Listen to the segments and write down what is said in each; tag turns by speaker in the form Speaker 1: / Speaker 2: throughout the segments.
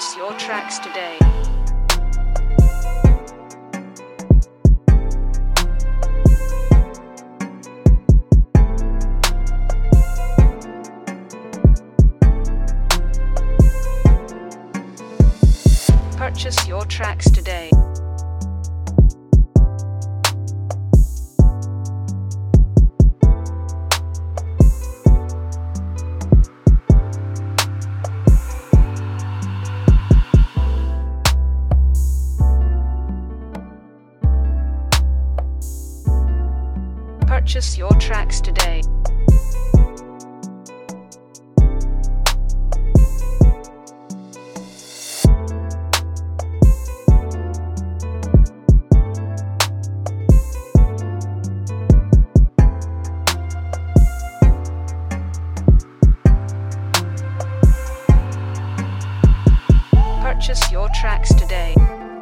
Speaker 1: Purchase your tracks today. Purchase your tracks today. Purchase your tracks today. Purchase your tracks today.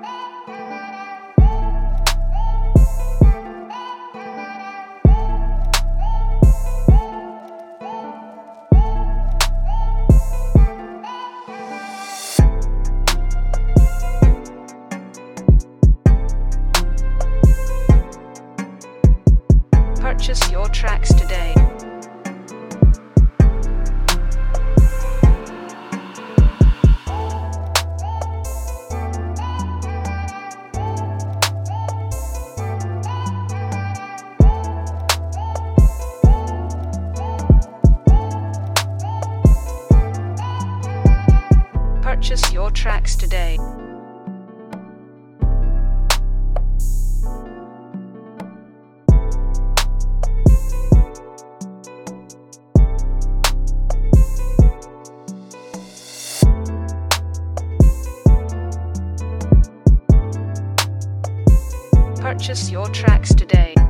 Speaker 1: Purchase your tracks today. Purchase your tracks today. Purchase your tracks today.